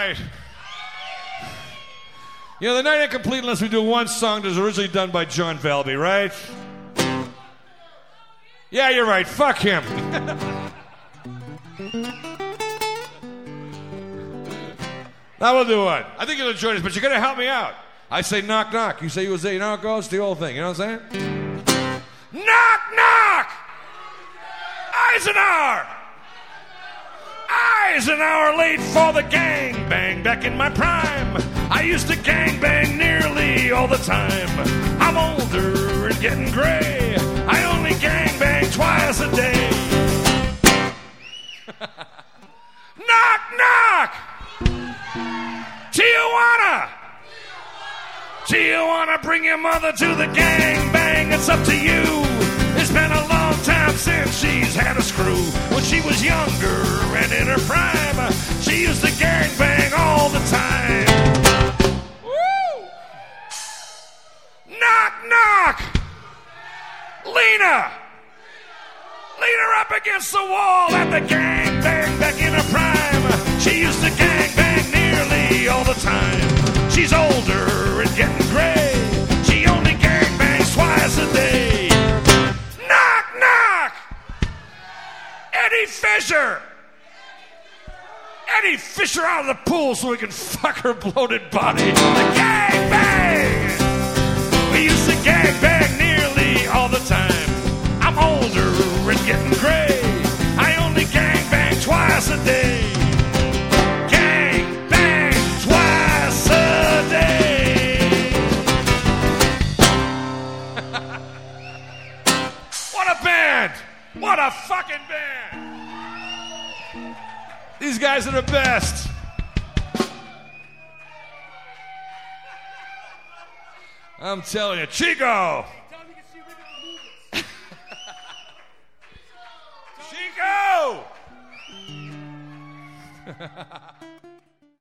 right. You know, the night ain't complete unless we do one song that was originally done by John Valby, right? Yeah, you're right. Fuck him. Now we'll do one. I think you'll enjoy this, but you're going to help me out. I say knock, knock. You say USA. You know how it goes? The whole thing. You know what I'm saying? Knock, knock! Eisenhower! Eisenhower late for the gangbang back in my prime. I used to gangbang nearly all the time. I'm older and getting gray. I only gangbang twice a day. Knock, knock! Tijuana! Tijuana, bring your mother to the gangbang. It's up to you. It's been a long time since she's had a screw. When she was younger and in her prime, she used to gangbang all the time. Woo! Knock, knock! Lena! Lean her up against the wall at the gangbang back in her prime. She used to gangbang nearly all the time. She's older and getting gray. She only gangbangs twice a day. Knock, knock! Eddie Fisher! Eddie Fisher out of the pool so we can fuck her bloated body. The gangbang! We used to gangbang nearly all the time. I'm older and getting gray. I only gangbang twice a day. Gangbang twice a day. What a band! What a fucking band! These guys are the best. I'm telling you, Chico! Chico!